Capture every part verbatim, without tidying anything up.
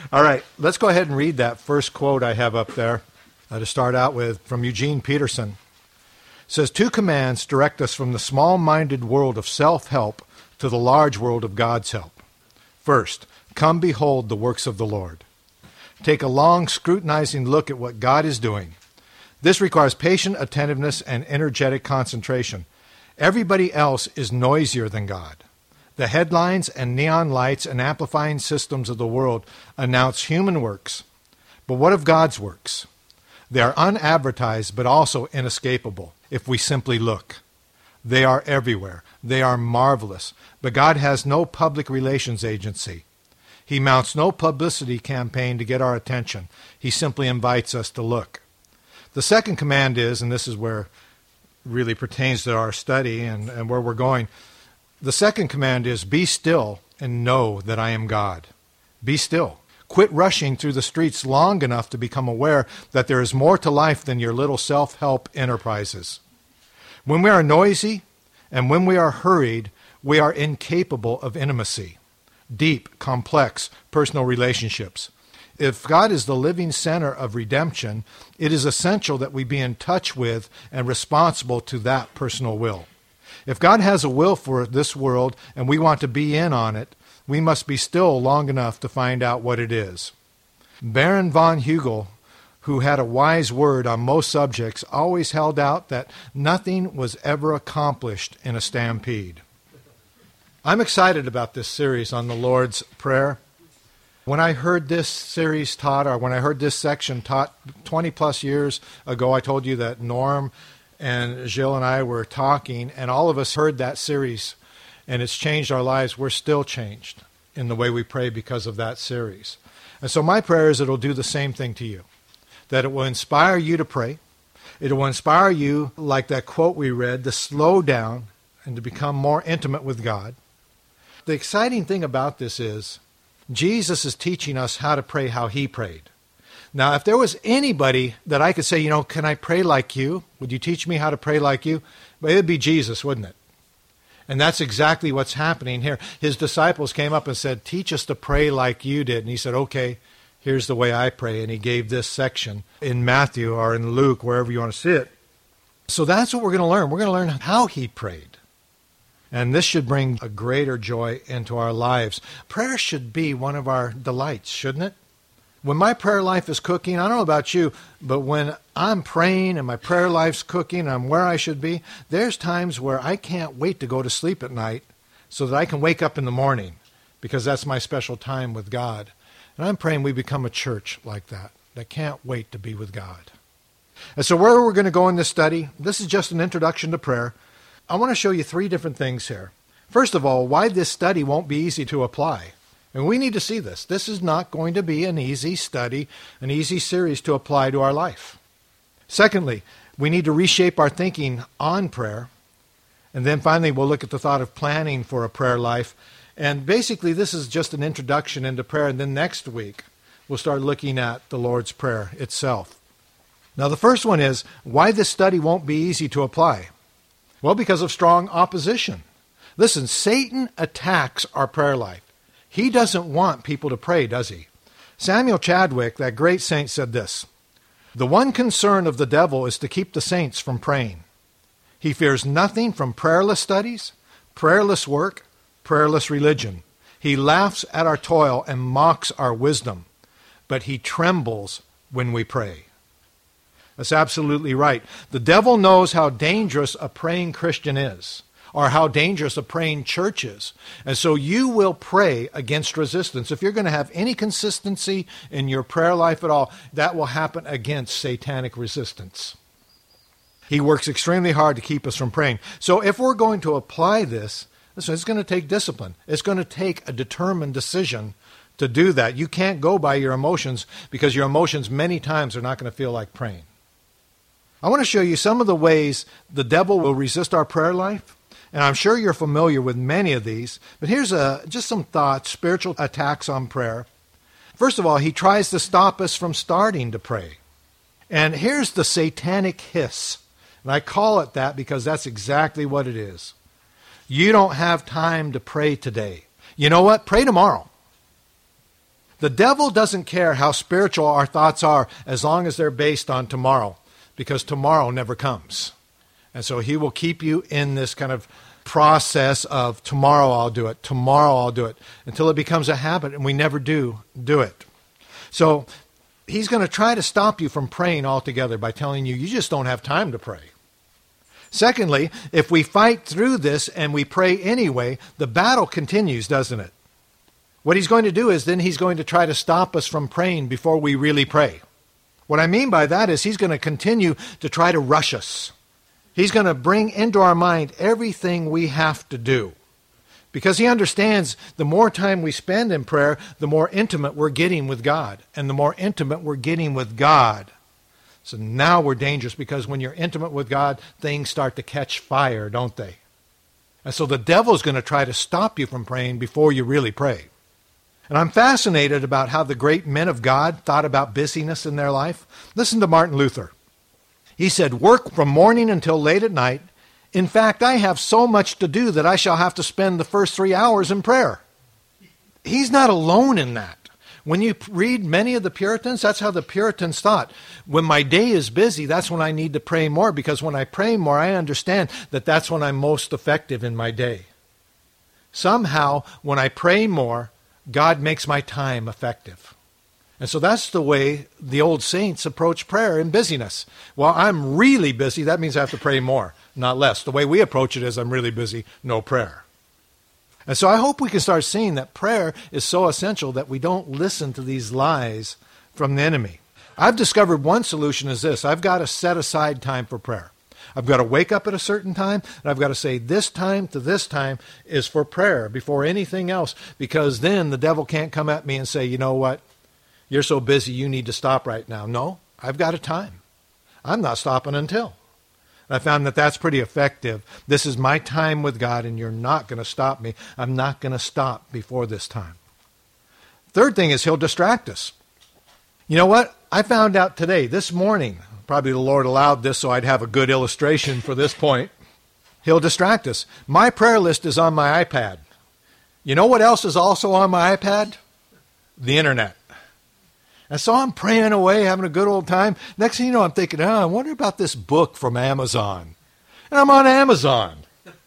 All right, let's go ahead and read that first quote I have up there uh, to start out with from Eugene Peterson. It says, two commands direct us from the small-minded world of self-help to the large world of God's help. First, come behold the works of the Lord. Take a long, scrutinizing look at what God is doing. This requires patient attentiveness and energetic concentration. Everybody else is noisier than God. The headlines and neon lights and amplifying systems of the world announce human works. But what of God's works? They are unadvertised but also inescapable if we simply look. They are everywhere. They are marvelous. But God has no public relations agency. He mounts no publicity campaign to get our attention. He simply invites us to look. The second command is, and this is where it really pertains to our study and, and where we're going, the second command is, be still and know that I am God. Be still. Quit rushing through the streets long enough to become aware that there is more to life than your little self-help enterprises. When we are noisy and when we are hurried, we are incapable of intimacy, deep, complex personal relationships. If God is the living center of redemption, it is essential that we be in touch with and responsible to that personal will. If God has a will for this world and we want to be in on it, we must be still long enough to find out what it is. Baron von Hugel, who had a wise word on most subjects, always held out that nothing was ever accomplished in a stampede. I'm excited about this series on the Lord's Prayer. When I heard this series taught, or when I heard this section taught twenty plus years ago, I told you that Norm and Jill and I were talking, and all of us heard that series, and it's changed our lives. We're still changed in the way we pray because of that series. And so my prayer is it'll do the same thing to you, that it will inspire you to pray. It will inspire you, like that quote we read, to slow down and to become more intimate with God. The exciting thing about this is Jesus is teaching us how to pray how he prayed. Now, if there was anybody that I could say, you know, can I pray like you? Would you teach me how to pray like you? But it would be Jesus, wouldn't it? And that's exactly what's happening here. His disciples came up and said, teach us to pray like you did. And he said, okay, here's the way I pray. And he gave this section in Matthew or in Luke, wherever you want to see it. So that's what we're going to learn. We're going to learn how he prayed. And this should bring a greater joy into our lives. Prayer should be one of our delights, shouldn't it? When my prayer life is cooking, I don't know about you, but when I'm praying and my prayer life's cooking and I'm where I should be, there's times where I can't wait to go to sleep at night so that I can wake up in the morning, because that's my special time with God. And I'm praying we become a church like that, that can't wait to be with God. And so where we're going to go in this study, this is just an introduction to prayer. I want to show you three different things here. First of all, why this study won't be easy to apply. And we need to see this. This is not going to be an easy study, an easy series to apply to our life. Secondly, we need to reshape our thinking on prayer. And then finally, we'll look at the thought of planning for a prayer life. And basically, this is just an introduction into prayer. And then next week, we'll start looking at the Lord's Prayer itself. Now, the first one is why this study won't be easy to apply. Well, because of strong opposition. Listen, Satan attacks our prayer life. He doesn't want people to pray, does he? Samuel Chadwick, that great saint, said this: the one concern of the devil is to keep the saints from praying. He fears nothing from prayerless studies, prayerless work, prayerless religion. He laughs at our toil and mocks our wisdom, but he trembles when we pray. That's absolutely right. The devil knows how dangerous a praying Christian is, or how dangerous a praying church is. And so you will pray against resistance. If you're going to have any consistency in your prayer life at all, that will happen against satanic resistance. He works extremely hard to keep us from praying. So if we're going to apply this, listen, it's going to take discipline. It's going to take a determined decision to do that. You can't go by your emotions, because your emotions many times are not going to feel like praying. I want to show you some of the ways the devil will resist our prayer life. And I'm sure you're familiar with many of these, but here's a, just some thoughts, spiritual attacks on prayer. First of all, he tries to stop us from starting to pray. And here's the satanic hiss. And I call it that because that's exactly what it is. You don't have time to pray today. You know what? Pray tomorrow. The devil doesn't care how spiritual our thoughts are as long as they're based on tomorrow, because tomorrow never comes. And so he will keep you in this kind of process of tomorrow I'll do it, tomorrow I'll do it, until it becomes a habit and we never do do it. So he's going to try to stop you from praying altogether by telling you you just don't have time to pray. Secondly, if we fight through this and we pray anyway, the battle continues, doesn't it? What he's going to do is then he's going to try to stop us from praying before we really pray. What I mean by that is he's going to continue to try to rush us. He's going to bring into our mind everything we have to do. Because he understands the more time we spend in prayer, the more intimate we're getting with God. And the more intimate we're getting with God. So now we're dangerous, because when you're intimate with God, things start to catch fire, don't they? And so the devil's going to try to stop you from praying before you really pray. And I'm fascinated about how the great men of God thought about busyness in their life. Listen to Martin Luther. He said, "Work from morning until late at night. In fact, I have so much to do that I shall have to spend the first three hours in prayer." He's not alone in that. When you read many of the Puritans, that's how the Puritans thought. When my day is busy, that's when I need to pray more, because when I pray more, I understand that that's when I'm most effective in my day. Somehow, when I pray more, God makes my time effective. And so that's the way the old saints approach prayer in busyness. Well, I'm really busy. That means I have to pray more, not less. The way we approach it is I'm really busy, no prayer. And so I hope we can start seeing that prayer is so essential that we don't listen to these lies from the enemy. I've discovered one solution is this. I've got to set aside time for prayer. I've got to wake up at a certain time, and I've got to say this time to this time is for prayer before anything else, because then the devil can't come at me and say, you know what, you're so busy you need to stop right now. No, I've got a time. I'm not stopping until. I found that that's pretty effective. This is my time with God, and you're not going to stop me. I'm not going to stop before this time. Third thing is he'll distract us. You know what? I found out today, this morning, probably the Lord allowed this so I'd have a good illustration for this point. He'll distract us. My prayer list is on my iPad. You know what else is also on my iPad? The internet. And so I'm praying away, having a good old time. Next thing you know, I'm thinking, oh, I wonder about this book from Amazon. And I'm on Amazon.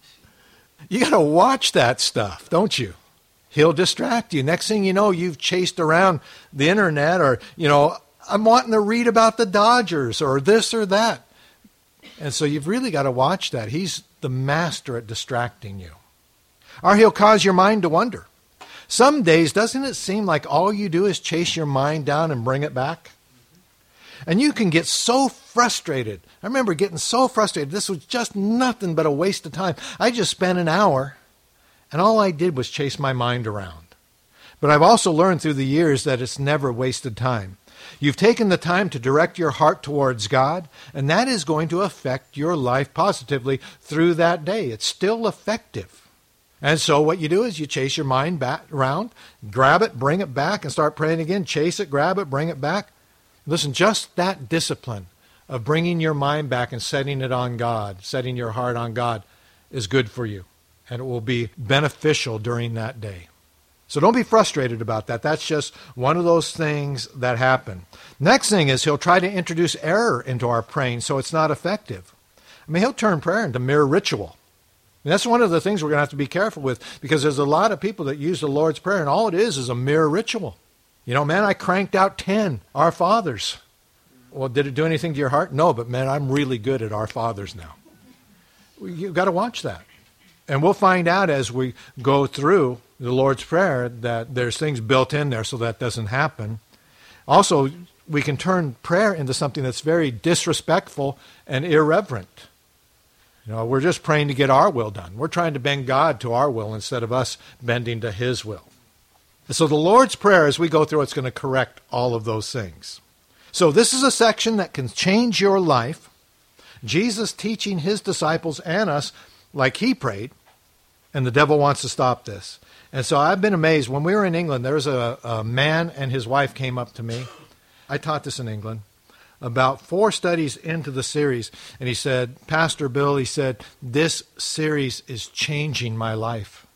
You got to watch that stuff, don't you? He'll distract you. Next thing you know, you've chased around the internet, or, you know, I'm wanting to read about the Dodgers or this or that. And so you've really got to watch that. He's the master at distracting you. Or he'll cause your mind to wander. Some days, doesn't it seem like all you do is chase your mind down and bring it back? And you can get so frustrated. I remember getting so frustrated. This was just nothing but a waste of time. I just spent an hour, and all I did was chase my mind around. But I've also learned through the years that it's never wasted time. You've taken the time to direct your heart towards God, and that is going to affect your life positively through that day. It's still effective. And so what you do is you chase your mind back around, grab it, bring it back, and start praying again. Chase it, grab it, bring it back. Listen, just that discipline of bringing your mind back and setting it on God, setting your heart on God, is good for you. And it will be beneficial during that day. So don't be frustrated about that. That's just one of those things that happen. Next thing is he'll try to introduce error into our praying so it's not effective. I mean, he'll turn prayer into mere ritual. And that's one of the things we're going to have to be careful with, because there's a lot of people that use the Lord's Prayer, and all it is is a mere ritual. You know, man, I cranked out ten Our Fathers. Well, did it do anything to your heart? No, but man, I'm really good at Our Fathers now. You've got to watch that. And we'll find out as we go through the Lord's Prayer that there's things built in there so that doesn't happen. Also, we can turn prayer into something that's very disrespectful and irreverent. You know, we're just praying to get our will done. We're trying to bend God to our will instead of us bending to his will. And so the Lord's Prayer, as we go through, it's going to correct all of those things. So this is a section that can change your life. Jesus teaching his disciples and us like he prayed, and the devil wants to stop this. And so I've been amazed. When we were in England, there was a, a man and his wife came up to me. I taught this in England. About four studies into the series, and he said, Pastor Bill, he said, this series is changing my life.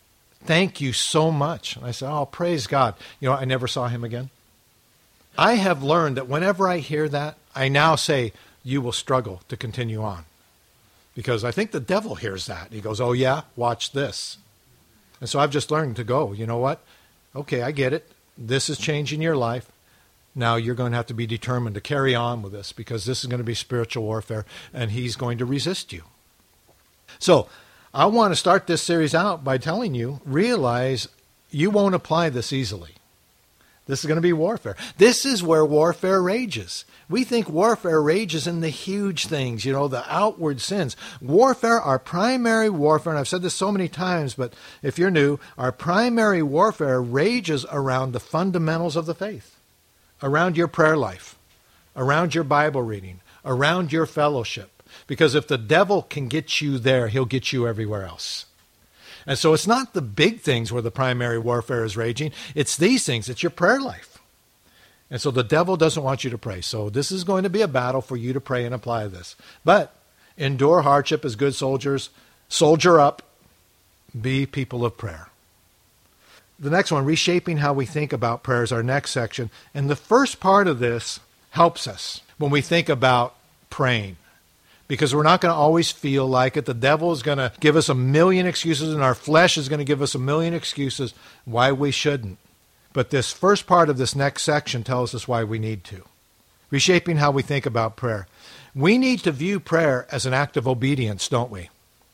Thank you so much. And I said, oh, praise God. You know, I never saw him again. I have learned that whenever I hear that, I now say, you will struggle to continue on. Because I think the devil hears that. He goes, oh yeah, watch this. And so I've just learned to go, you know what? Okay, I get it. This is changing your life. Now you're going to have to be determined to carry on with this because this is going to be spiritual warfare and he's going to resist you. So I want to start this series out by telling you, realize you won't apply this easily. This is going to be warfare. This is where warfare rages. We think warfare rages in the huge things, you know, the outward sins. Warfare, our primary warfare, and I've said this so many times, but if you're new, our primary warfare rages around the fundamentals of the faith, around your prayer life, around your Bible reading, around your fellowship. Because if the devil can get you there, he'll get you everywhere else. And so it's not the big things where the primary warfare is raging. It's these things. It's your prayer life. And so the devil doesn't want you to pray. So this is going to be a battle for you to pray and apply this. But endure hardship as good soldiers. Soldier up. Be people of prayer. The next one, reshaping how we think about prayer, is our next section. And the first part of this helps us when we think about praying. Because we're not going to always feel like it. The devil is going to give us a million excuses, and our flesh is going to give us a million excuses why we shouldn't. But this first part of this next section tells us why we need to. Reshaping how we think about prayer. We need to view prayer as an act of obedience, don't we?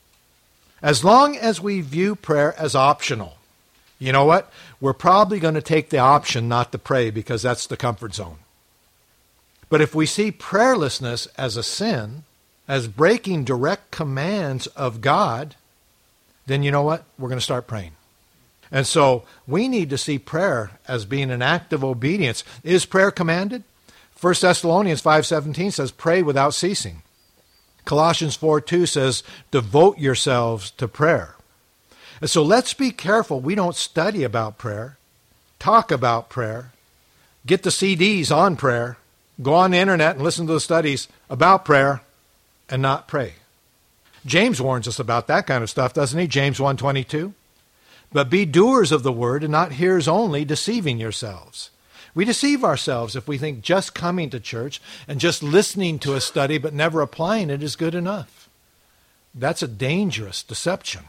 As long as we view prayer as optional, you know what? We're probably going to take the option not to pray because that's the comfort zone. But if we see prayerlessness as a sin, as breaking direct commands of God, then you know what? We're going to start praying. And so we need to see prayer as being an act of obedience. Is prayer commanded? First Thessalonians five seventeen says, pray without ceasing. Colossians four two says, devote yourselves to prayer. And so let's be careful we don't study about prayer, talk about prayer, get the C Ds on prayer, go on the internet and listen to the studies about prayer, and not pray. James warns us about that kind of stuff, doesn't he? James one twenty-two. But be doers of the word and not hearers only, deceiving yourselves. We deceive ourselves if we think just coming to church and just listening to a study but never applying it is good enough. That's a dangerous deception.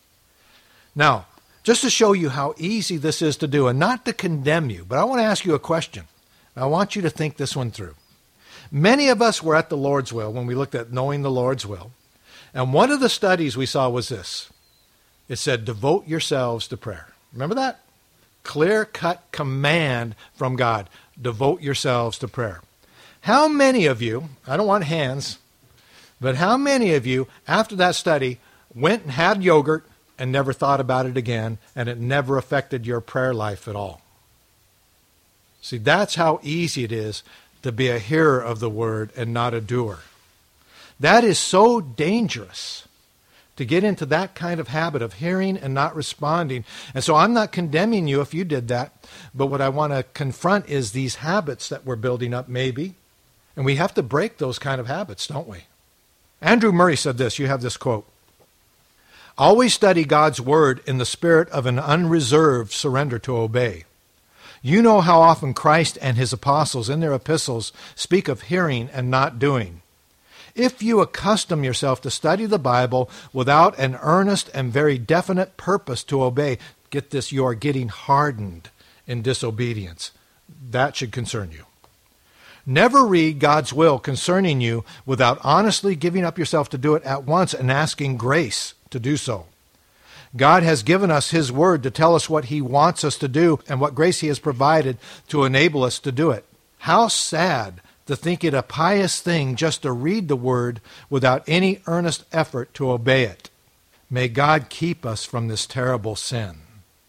Now, just to show you how easy this is to do, and not to condemn you, but I want to ask you a question. I want you to think this one through. Many of us were at the Lord's will when we looked at knowing the Lord's will. And one of the studies we saw was this. It said, devote yourselves to prayer. Remember that? Clear-cut command from God. Devote yourselves to prayer. How many of you, I don't want hands, but how many of you, after that study, went and had yogurt and never thought about it again, and it never affected your prayer life at all? See, that's how easy it is to be a hearer of the word and not a doer. That is so dangerous, to get into that kind of habit of hearing and not responding. And so I'm not condemning you if you did that, but what I want to confront is these habits that we're building up maybe, and we have to break those kind of habits, don't we? Andrew Murray said this, you have this quote, always study God's word in the spirit of an unreserved surrender to obey. You know how often Christ and his apostles in their epistles speak of hearing and not doing. If you accustom yourself to study the Bible without an earnest and very definite purpose to obey, get this, you are getting hardened in disobedience. That should concern you. Never read God's will concerning you without honestly giving up yourself to do it at once and asking grace to do so. God has given us his word to tell us what he wants us to do and what grace he has provided to enable us to do it. How sad to think it a pious thing just to read the word without any earnest effort to obey it. May God keep us from this terrible sin.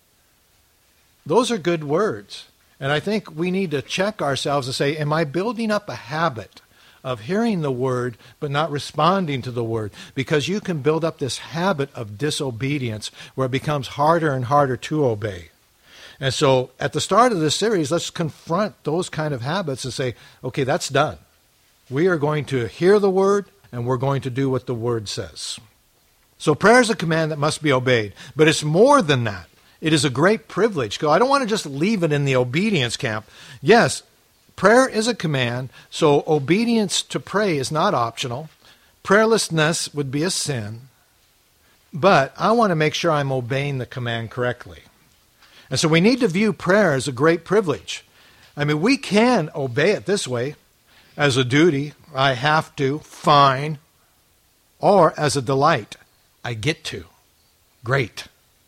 Those are good words. And I think we need to check ourselves and say, am I building up a habit of hearing the word but not responding to the word? Because you can build up this habit of disobedience where it becomes harder and harder to obey. And so at the start of this series, let's confront those kind of habits and say, okay, that's done. We are going to hear the word and we're going to do what the word says. So prayer is a command that must be obeyed, but it's more than that. It is a great privilege. I don't want to just leave it in the obedience camp. Yes, prayer is a command, so obedience to pray is not optional. Prayerlessness would be a sin. But I want to make sure I'm obeying the command correctly. And so we need to view prayer as a great privilege. I mean, we can obey it this way, as a duty, I have to, fine, or as a delight, I get to. Great.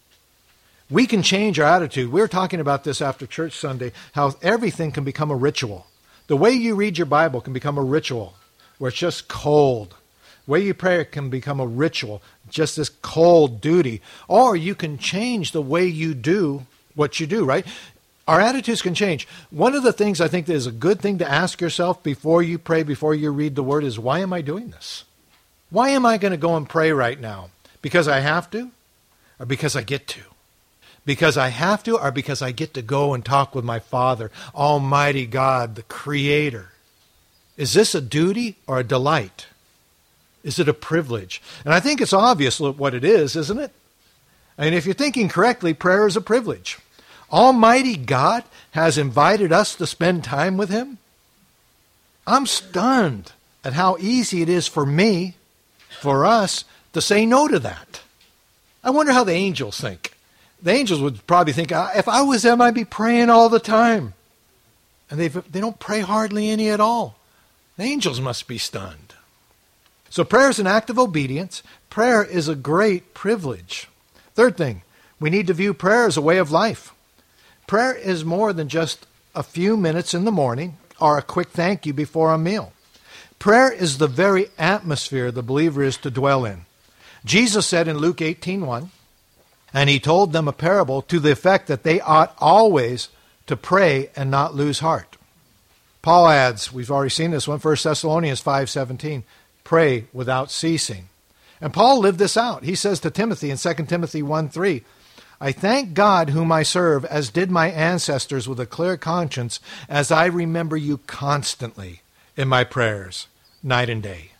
We can change our attitude. We were talking about this after church Sunday, how everything can become a ritual. The way you read your Bible can become a ritual, where it's just cold. The way you pray can become a ritual, just this cold duty. Or you can change the way you do what you do, right? Our attitudes can change. One of the things I think that is a good thing to ask yourself before you pray, before you read the Word, is why am I doing this? Why am I going to go and pray right now? Because I have to? Or because I get to? Because I have to, or because I get to go and talk with my Father, Almighty God, the Creator? Is this a duty or a delight? Is it a privilege? And I think it's obvious what it is, isn't it? I mean, if you're thinking correctly, prayer is a privilege. Almighty God has invited us to spend time with Him. I'm stunned at how easy it is for me, for us, to say no to that. I wonder how the angels think. The angels would probably think, if I was them, I'd be praying all the time. And they they don't pray hardly any at all. The angels must be stunned. So prayer is an act of obedience. Prayer is a great privilege. Third thing, we need to view prayer as a way of life. Prayer is more than just a few minutes in the morning or a quick thank you before a meal. Prayer is the very atmosphere the believer is to dwell in. Jesus said in Luke eighteen one, and He told them a parable to the effect that they ought always to pray and not lose heart. Paul adds, we've already seen this one, First Thessalonians five seventeen, pray without ceasing. And Paul lived this out. He says to Timothy in Second Timothy one three, I thank God whom I serve, as did my ancestors, with a clear conscience, as I remember you constantly in my prayers, night and day.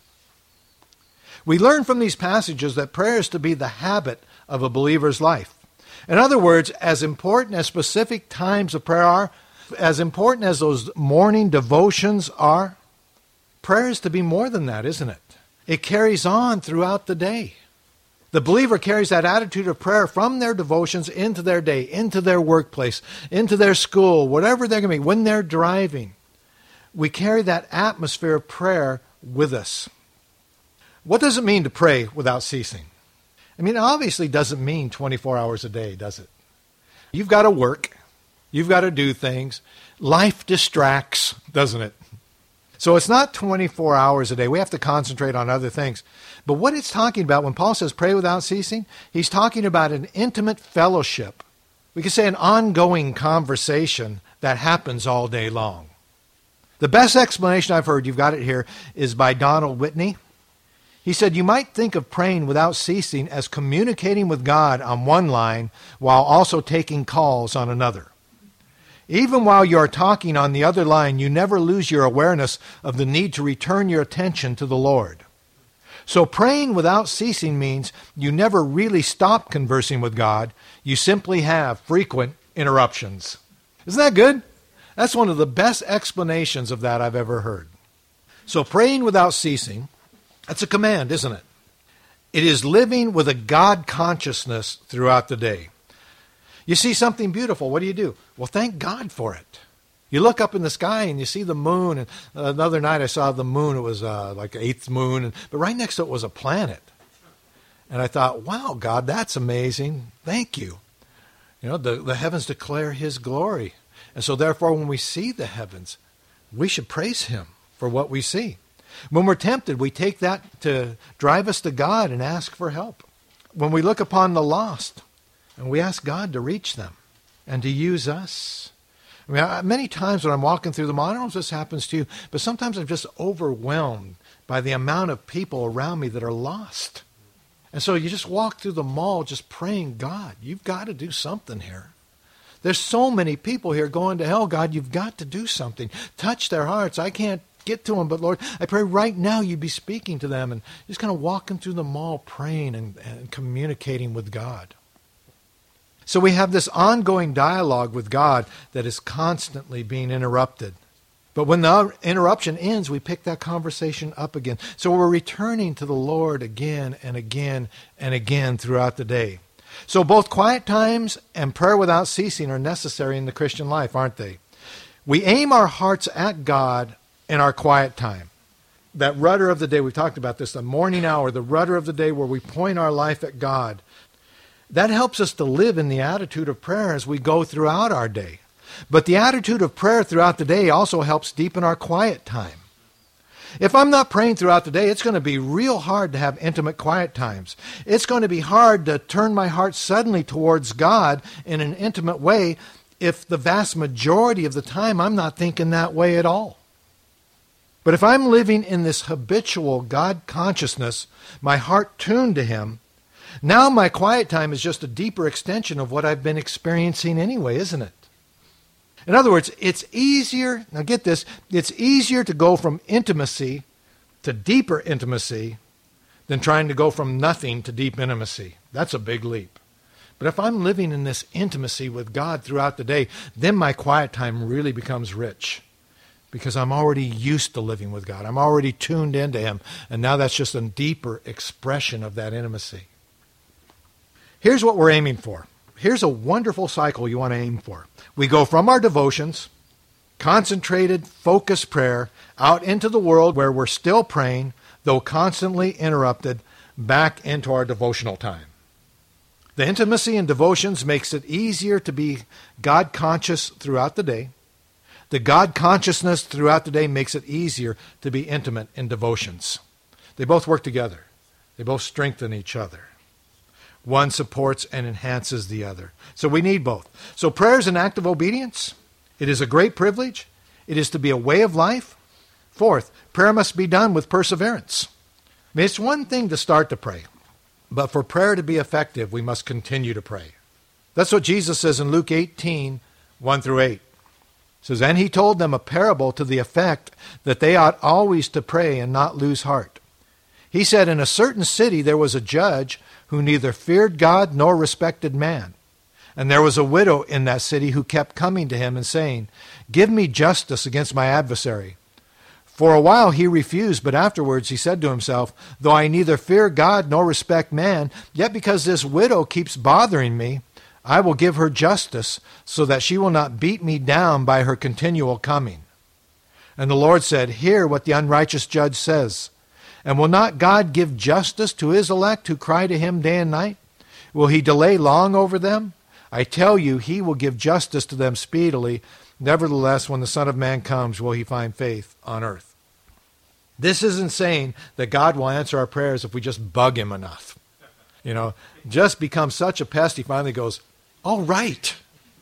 We learn from these passages that prayer is to be the habit of a believer's life. In other words, as important as specific times of prayer are, as important as those morning devotions are, prayer is to be more than that, isn't it? It carries on throughout the day. The believer carries that attitude of prayer from their devotions into their day, into their workplace, into their school, whatever they're going to be, when they're driving. We carry that atmosphere of prayer with us. What does it mean to pray without ceasing? I mean, it obviously doesn't mean twenty-four hours a day, does it? You've got to work. You've got to do things. Life distracts, doesn't it? So it's not twenty-four hours a day. We have to concentrate on other things. But what it's talking about when Paul says pray without ceasing, he's talking about an intimate fellowship. We could say an ongoing conversation that happens all day long. The best explanation I've heard, you've got it here, is by Donald Whitney. He said, you might think of praying without ceasing as communicating with God on one line while also taking calls on another. Even while you are talking on the other line, you never lose your awareness of the need to return your attention to the Lord. So praying without ceasing means you never really stop conversing with God. You simply have frequent interruptions. Isn't that good? That's one of the best explanations of that I've ever heard. So praying without ceasing, that's a command, isn't it? It is living with a God consciousness throughout the day. You see something beautiful, what do you do? Well, thank God for it. You look up in the sky and you see the moon. And another night I saw the moon. It was uh, like the eighth moon. And, but right next to it was a planet. And I thought, wow, God, that's amazing. Thank you. You know, the, the heavens declare His glory. And so therefore, when we see the heavens, we should praise Him for what we see. When we're tempted, we take that to drive us to God and ask for help. When we look upon the lost, and we ask God to reach them and to use us. I mean, many times when I'm walking through the mall, I don't know if this happens to you, but sometimes I'm just overwhelmed by the amount of people around me that are lost. And so you just walk through the mall just praying, God, you've got to do something here. There's so many people here going to hell. God, you've got to do something. Touch their hearts. I can't get to them, but Lord, I pray right now you'd be speaking to them and just kind of walking through the mall praying and, and communicating with God. So we have this ongoing dialogue with God that is constantly being interrupted. But when the interruption ends, we pick that conversation up again. So we're returning to the Lord again and again and again throughout the day. So both quiet times and prayer without ceasing are necessary in the Christian life, aren't they? We aim our hearts at God in our quiet time. That rudder of the day, we talked about this, the morning hour, the rudder of the day where we point our life at God. That helps us to live in the attitude of prayer as we go throughout our day. But the attitude of prayer throughout the day also helps deepen our quiet time. If I'm not praying throughout the day, it's going to be real hard to have intimate quiet times. It's going to be hard to turn my heart suddenly towards God in an intimate way if the vast majority of the time I'm not thinking that way at all. But if I'm living in this habitual God consciousness, my heart tuned to Him, now my quiet time is just a deeper extension of what I've been experiencing anyway, isn't it? In other words, it's easier, now get this, it's easier to go from intimacy to deeper intimacy than trying to go from nothing to deep intimacy. That's a big leap. But if I'm living in this intimacy with God throughout the day, then my quiet time really becomes rich because I'm already used to living with God. I'm already tuned into Him, and now that's just a deeper expression of that intimacy. Here's what we're aiming for. Here's a wonderful cycle you want to aim for. We go from our devotions, concentrated, focused prayer, out into the world where we're still praying, though constantly interrupted, back into our devotional time. The intimacy in devotions makes it easier to be God-conscious throughout the day. The God-consciousness throughout the day makes it easier to be intimate in devotions. They both work together. They both strengthen each other. One supports and enhances the other. So we need both. So prayer is an act of obedience. It is a great privilege. It is to be a way of life. Fourth, prayer must be done with perseverance. I mean, it's one thing to start to pray, but for prayer to be effective, we must continue to pray. That's what Jesus says in Luke eighteen, one through eight. It says, "And He told them a parable to the effect that they ought always to pray and not lose heart. He said, in a certain city there was a judge who neither feared God nor respected man. And there was a widow in that city who kept coming to him and saying, 'Give me justice against my adversary.' For a while he refused, but afterwards he said to himself, 'Though I neither fear God nor respect man, yet because this widow keeps bothering me, I will give her justice, so that she will not beat me down by her continual coming.' And the Lord said, 'Hear what the unrighteous judge says. And will not God give justice to His elect who cry to Him day and night? Will He delay long over them? I tell you, He will give justice to them speedily. Nevertheless, when the Son of Man comes, will He find faith on earth?'" This isn't saying that God will answer our prayers if we just bug Him enough. You know, just become such a pest, He finally goes, "All right."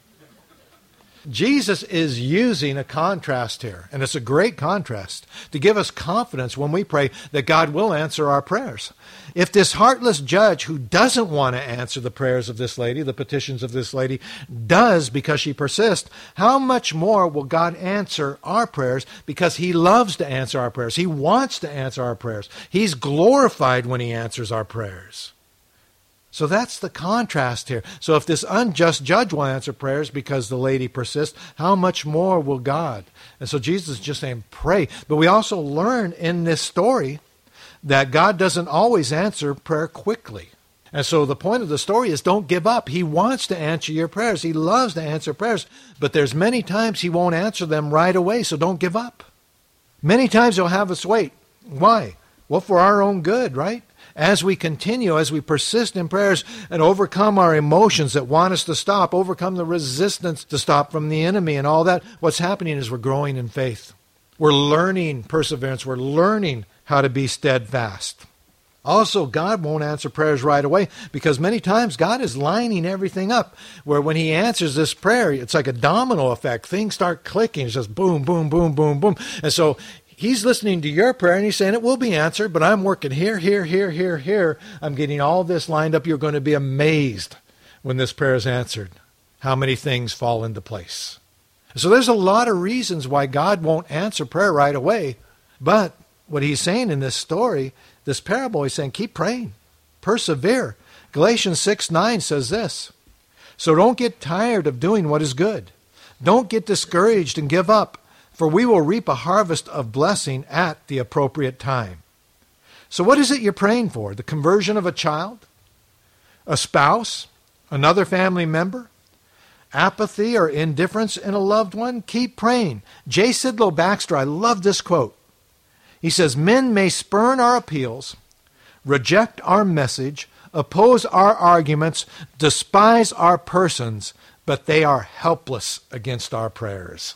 Jesus is using a contrast here, and it's a great contrast, to give us confidence when we pray that God will answer our prayers. If this heartless judge who doesn't want to answer the prayers of this lady, the petitions of this lady, does because she persists, how much more will God answer our prayers because He loves to answer our prayers. He wants to answer our prayers. He's glorified when He answers our prayers. So that's the contrast here. So if this unjust judge will answer prayers because the lady persists, how much more will God? And so Jesus is just saying, pray. But we also learn in this story that God doesn't always answer prayer quickly. And so the point of the story is don't give up. He wants to answer your prayers. He loves to answer prayers. But there's many times He won't answer them right away, so don't give up. Many times He'll have us wait. Why? Well, for our own good, right? As we continue, as we persist in prayers and overcome our emotions that want us to stop, overcome the resistance to stop from the enemy and all that, what's happening is we're growing in faith. We're learning perseverance. We're learning how to be steadfast. Also, God won't answer prayers right away because many times God is lining everything up where when He answers this prayer, it's like a domino effect. Things start clicking. It's just boom, boom, boom, boom, boom. And so He's listening to your prayer and He's saying it will be answered, but I'm working here, here, here, here, here. I'm getting all this lined up. You're going to be amazed when this prayer is answered, how many things fall into place. So there's a lot of reasons why God won't answer prayer right away. But what He's saying in this story, this parable, He's saying, keep praying, persevere. Galatians six nine says this, So don't get tired of doing what is good. Don't get discouraged and give up, for we will reap a harvest of blessing at the appropriate time. So what is it you're praying for? The conversion of a child? A spouse? Another family member? Apathy or indifference in a loved one? Keep praying. J. Sidlow Baxter, I love this quote. He says, men may spurn our appeals, reject our message, oppose our arguments, despise our persons, but they are helpless against our prayers.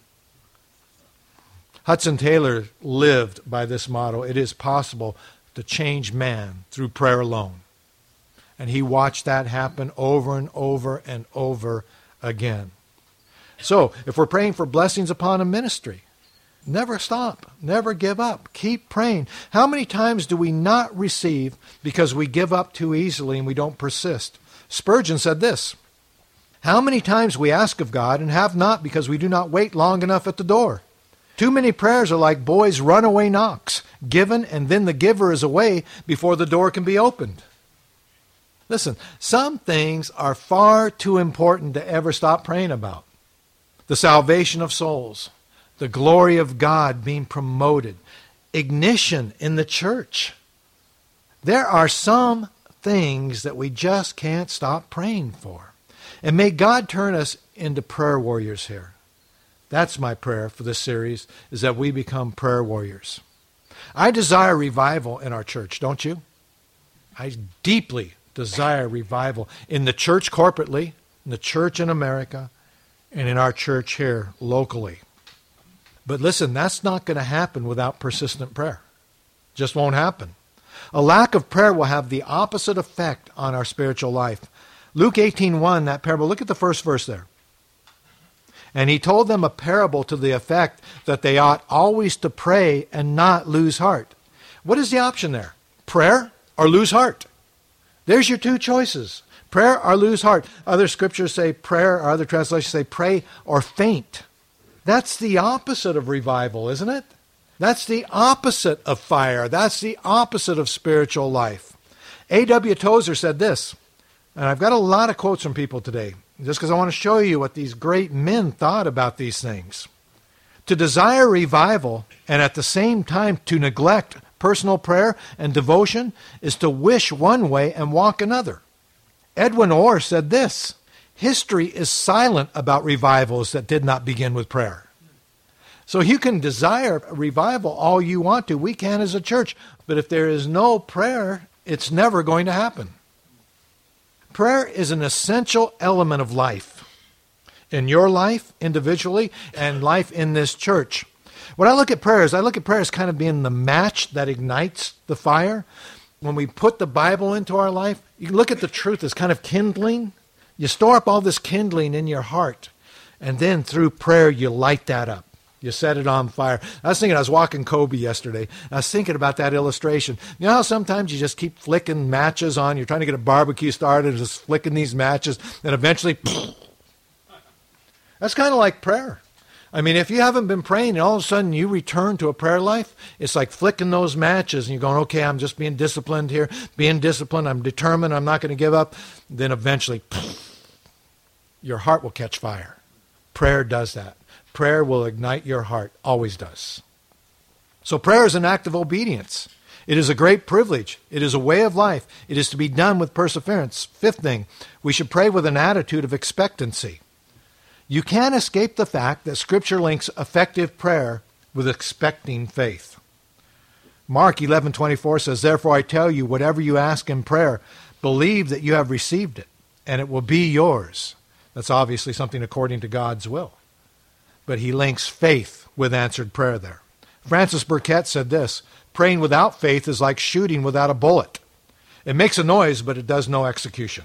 Hudson Taylor lived by this motto. It is possible to change man through prayer alone. And he watched that happen over and over and over again. So, if we're praying for blessings upon a ministry, never stop. Never give up. Keep praying. How many times do we not receive because we give up too easily and we don't persist? Spurgeon said this, how many times we ask of God and have not because we do not wait long enough at the door? Too many prayers are like boys' runaway knocks, given and then the giver is away before the door can be opened. Listen, some things are far too important to ever stop praying about. The salvation of souls, the glory of God being promoted, ignition in the church. There are some things that we just can't stop praying for. And may God turn us into prayer warriors here. That's my prayer for this series, is that we become prayer warriors. I desire revival in our church, don't you? I deeply desire revival in the church corporately, in the church in America, and in our church here locally. But listen, that's not going to happen without persistent prayer. Just won't happen. A lack of prayer will have the opposite effect on our spiritual life. Luke eighteen one, that parable, look at the first verse there. And he told them a parable to the effect that they ought always to pray and not lose heart. What is the option there? Prayer or lose heart? There's your two choices. Prayer or lose heart. Other scriptures say prayer, or other translations say pray or faint. That's the opposite of revival, isn't it? That's the opposite of fire. That's the opposite of spiritual life. A W Tozer said this, and I've got a lot of quotes from people today, just because I want to show you what these great men thought about these things. To desire revival and at the same time to neglect personal prayer and devotion is to wish one way and walk another. Edwin Orr said this, history is silent about revivals that did not begin with prayer. So you can desire revival all you want to. We can as a church. But if there is no prayer, it's never going to happen. Prayer is an essential element of life. In your life, individually, and life in this church. When I look at prayers, I look at prayer as kind of being the match that ignites the fire. When we put the Bible into our life, you look at the truth as kind of kindling. You store up all this kindling in your heart. And then through prayer, you light that up. You set it on fire. I was thinking, I was walking Kobe yesterday. I was thinking about that illustration. You know how sometimes you just keep flicking matches on? You're trying to get a barbecue started and just flicking these matches. And eventually, that's kind of like prayer. I mean, if you haven't been praying and all of a sudden you return to a prayer life, it's like flicking those matches and you're going, okay, I'm just being disciplined here, being disciplined, I'm determined, I'm not going to give up. Then eventually, your heart will catch fire. Prayer does that. Prayer will ignite your heart, always does. So prayer is an act of obedience. It is a great privilege. It is a way of life. It is to be done with perseverance. Fifth thing, we should pray with an attitude of expectancy. You can't escape the fact that Scripture links effective prayer with expecting faith. Mark eleven twenty-four says, therefore I tell you, whatever you ask in prayer, believe that you have received it, and it will be yours. That's obviously something according to God's will. But he links faith with answered prayer there. Francis Burkett said this, praying without faith is like shooting without a bullet. It makes a noise, but it does no execution.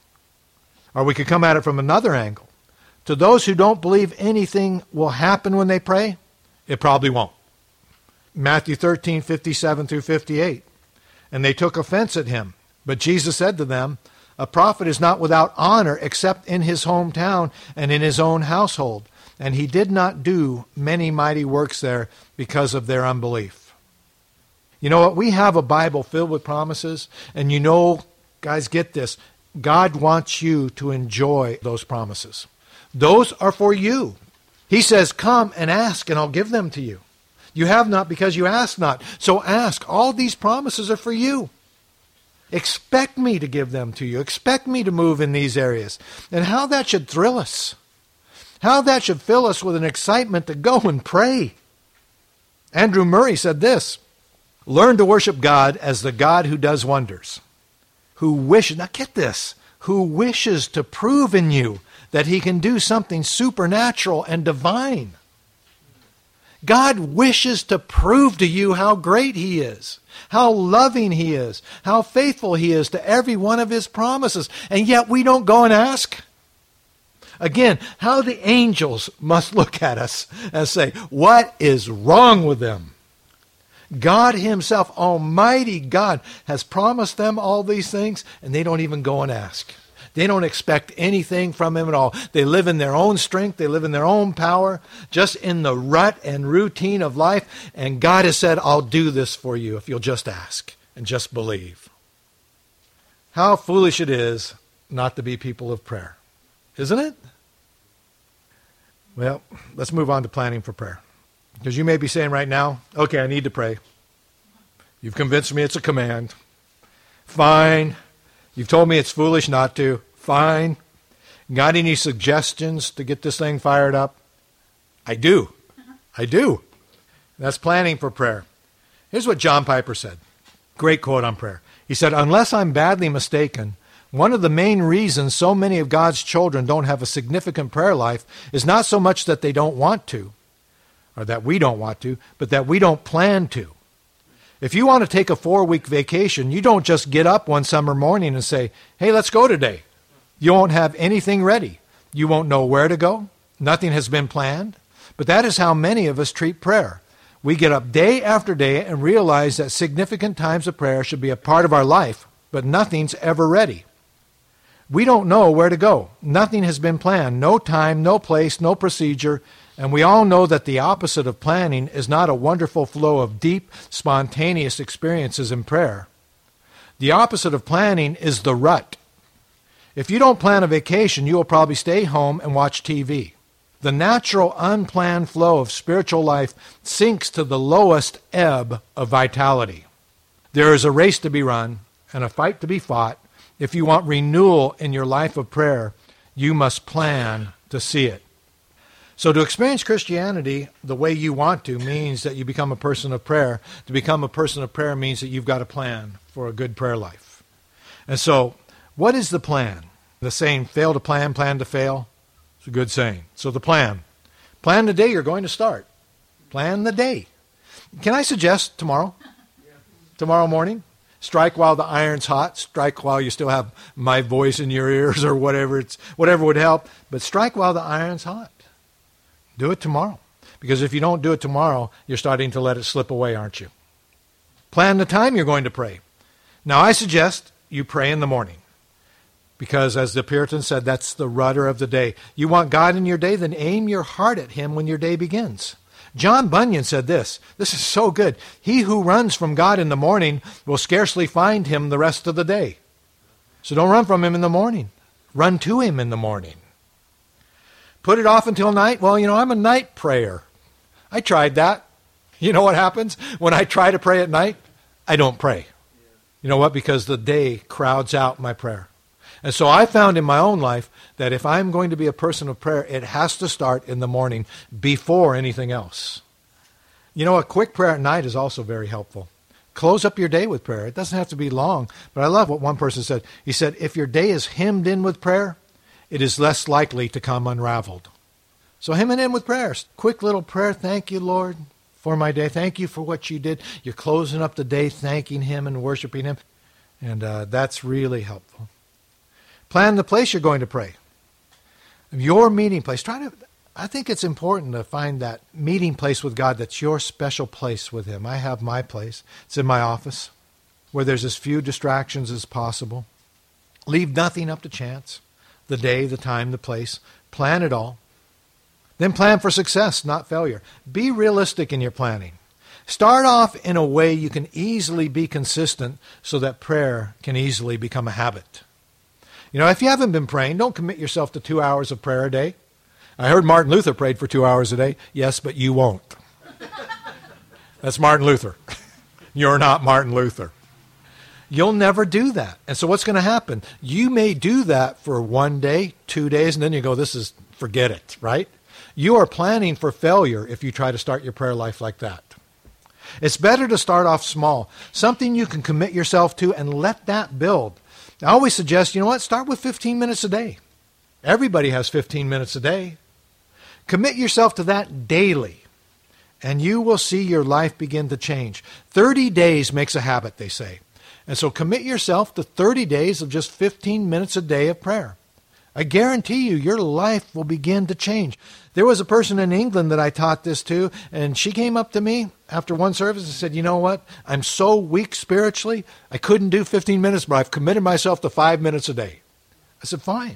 Or we could come at it from another angle. To those who don't believe anything will happen when they pray, it probably won't. Matthew thirteen, fifty-seven through fifty-eight. And they took offense at him. But Jesus said to them, a prophet is not without honor except in his hometown and in his own household. And he did not do many mighty works there because of their unbelief. You know what? We have a Bible filled with promises. And you know, guys, get this. God wants you to enjoy those promises. Those are for you. He says, come and ask, and I'll give them to you. You have not because you ask not. So ask. All these promises are for you. Expect me to give them to you. Expect me to move in these areas. And how that should thrill us. How that should fill us with an excitement to go and pray. Andrew Murray said this, learn to worship God as the God who does wonders, who wishes, now get this, who wishes to prove in you that he can do something supernatural and divine. God wishes to prove to you how great he is, how loving he is, how faithful he is to every one of his promises, and yet we don't go and ask. Again, how the angels must look at us and say, what is wrong with them? God himself, Almighty God, has promised them all these things, and they don't even go and ask. They don't expect anything from him at all. They live in their own strength. They live in their own power, just in the rut and routine of life. And God has said, I'll do this for you if you'll just ask and just believe. How foolish it is not to be people of prayer, isn't it? Well, let's move on to planning for prayer. Because you may be saying right now, okay, I need to pray. You've convinced me it's a command. Fine. You've told me it's foolish not to. Fine. Got any suggestions to get this thing fired up? I do. I do. That's planning for prayer. Here's what John Piper said. Great quote on prayer. He said, unless I'm badly mistaken, one of the main reasons so many of God's children don't have a significant prayer life is not so much that they don't want to, or that we don't want to, but that we don't plan to. If you want to take a four-week vacation, you don't just get up one summer morning and say, hey, let's go today. You won't have anything ready. You won't know where to go. Nothing has been planned. But that is how many of us treat prayer. We get up day after day and realize that significant times of prayer should be a part of our life, but nothing's ever ready. We don't know where to go. Nothing has been planned. No time, no place, no procedure. And we all know that the opposite of planning is not a wonderful flow of deep, spontaneous experiences in prayer. The opposite of planning is the rut. If you don't plan a vacation, you will probably stay home and watch T V. The natural, unplanned flow of spiritual life sinks to the lowest ebb of vitality. There is a race to be run and a fight to be fought. If you want renewal in your life of prayer, you must plan to see it. So to experience Christianity the way you want to means that you become a person of prayer. To become a person of prayer means that you've got a plan for a good prayer life. And so, what is the plan? The saying, fail to plan, plan to fail. It's a good saying. So the plan. Plan the day you're going to start. Plan the day. Can I suggest tomorrow? Tomorrow morning? Strike while the iron's hot. Strike while you still have my voice in your ears or whatever it's whatever would help. But strike while the iron's hot. Do it tomorrow. Because if you don't do it tomorrow, you're starting to let it slip away, aren't you? Plan the time you're going to pray. Now, I suggest you pray in the morning. Because as the Puritans said, that's the rudder of the day. You want God in your day, then aim your heart at him when your day begins. John Bunyan said this. This is so good. He who runs from God in the morning will scarcely find him the rest of the day. So don't run from him in the morning. Run to him in the morning. Put it off until night? Well, you know, I'm a night prayer. I tried that. You know what happens? When I try to pray at night, I don't pray. You know what? Because the day crowds out my prayer. And so I found in my own life that if I'm going to be a person of prayer, it has to start in the morning before anything else. You know, a quick prayer at night is also very helpful. Close up your day with prayer. It doesn't have to be long, but I love what one person said. He said, if your day is hemmed in with prayer, it is less likely to come unraveled. So hem it in with prayers. Quick little prayer. Thank you, Lord, for my day. Thank you for what you did. You're closing up the day thanking him and worshiping him. And uh, that's really helpful. Plan the place you're going to pray. Your meeting place. Try to. I think it's important to find that meeting place with God that's your special place with him. I have my place. It's in my office, where there's as few distractions as possible. Leave nothing up to chance. The day, the time, the place. Plan it all. Then plan for success, not failure. Be realistic in your planning. Start off in a way you can easily be consistent so that prayer can easily become a habit. You know, if you haven't been praying, don't commit yourself to two hours of prayer a day. I heard Martin Luther prayed for two hours a day. Yes, but you won't. That's Martin Luther. You're not Martin Luther. You'll never do that. And so what's going to happen? You may do that for one day, two days, and then you go, this is, forget it, right? You are planning for failure if you try to start your prayer life like that. It's better to start off small, something you can commit yourself to and let that build. I always suggest, you know what, start with fifteen minutes a day. Everybody has fifteen minutes a day. Commit yourself to that daily, and you will see your life begin to change. thirty days makes a habit, they say. And so commit yourself to thirty days of just fifteen minutes a day of prayer. I guarantee you, your life will begin to change. There was a person in England that I taught this to, and she came up to me after one service and said, you know what, I'm so weak spiritually, I couldn't do fifteen minutes, but I've committed myself to five minutes a day. I said, fine,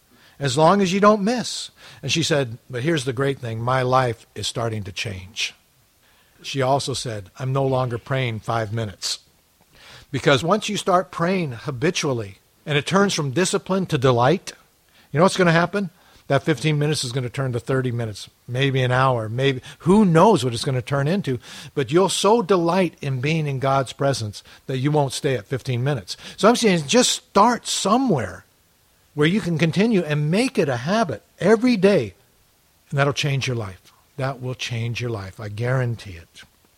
as long as you don't miss. And she said, but here's the great thing, my life is starting to change. She also said, I'm no longer praying five minutes. Because once you start praying habitually, and it turns from discipline to delight, you know what's going to happen? That fifteen minutes is going to turn to thirty minutes, maybe an hour, maybe, who knows what it's going to turn into. But you'll so delight in being in God's presence that you won't stay at fifteen minutes. So I'm saying just start somewhere where you can continue and make it a habit every day. And that'll change your life. That will change your life. I guarantee it.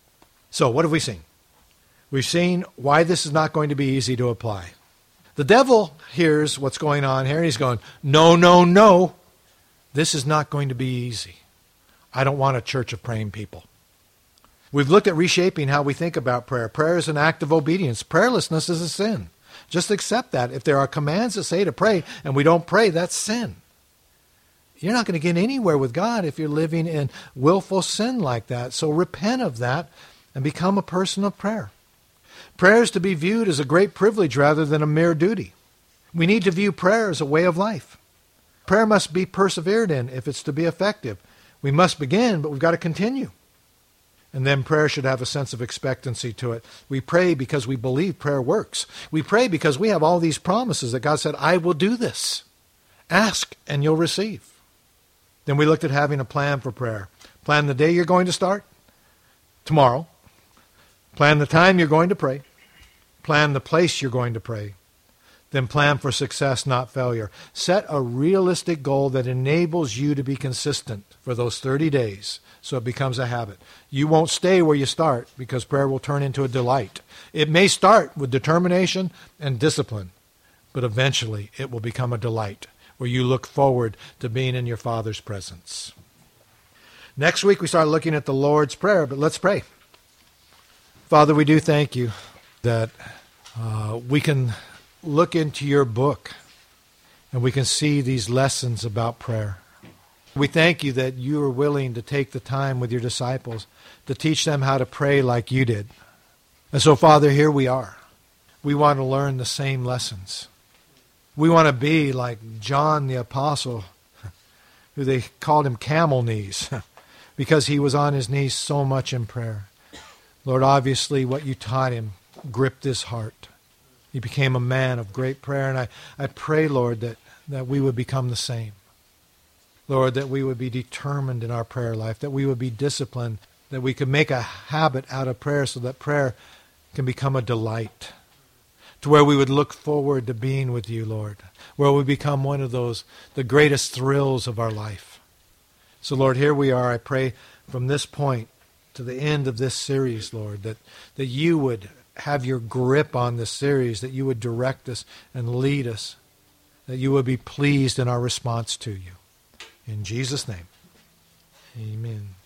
So what have we seen? We've seen why this is not going to be easy to apply. The devil hears what's going on here, and he's going, no, no, no. This is not going to be easy. I don't want a church of praying people. We've looked at reshaping how we think about prayer. Prayer is an act of obedience. Prayerlessness is a sin. Just accept that. If there are commands that say to pray and we don't pray, that's sin. You're not going to get anywhere with God if you're living in willful sin like that. So repent of that and become a person of prayer. Prayer is to be viewed as a great privilege rather than a mere duty. We need to view prayer as a way of life. Prayer must be persevered in if it's to be effective. We must begin, but we've got to continue. And then prayer should have a sense of expectancy to it. We pray because we believe prayer works. We pray because we have all these promises that God said, I will do this. Ask and you'll receive. Then we looked at having a plan for prayer. Plan the day you're going to start, tomorrow. Plan the time you're going to pray. Plan the place you're going to pray. Then plan for success, not failure. Set a realistic goal that enables you to be consistent for those thirty days so it becomes a habit. You won't stay where you start because prayer will turn into a delight. It may start with determination and discipline, but eventually it will become a delight where you look forward to being in your Father's presence. Next week we start looking at the Lord's Prayer, but let's pray. Father, we do thank you that uh, we can look into your book and we can see these lessons about prayer. We thank you that you are willing to take the time with your disciples to teach them how to pray like you did. And so, Father, here we are. We want to learn the same lessons. We want to be like John the Apostle, who they called him camel knees, because he was on his knees so much in prayer. Lord, obviously what you taught him gripped his heart. He became a man of great prayer, and I, I pray, Lord, that, that we would become the same. Lord, that we would be determined in our prayer life, that we would be disciplined, that we could make a habit out of prayer so that prayer can become a delight, to where we would look forward to being with you, Lord, where we become one of those, the greatest thrills of our life. So, Lord, here we are. I pray from this point to the end of this series, Lord, that, that you would have your grip on this series, that you would direct us and lead us, that you would be pleased in our response to you. In Jesus' name, amen.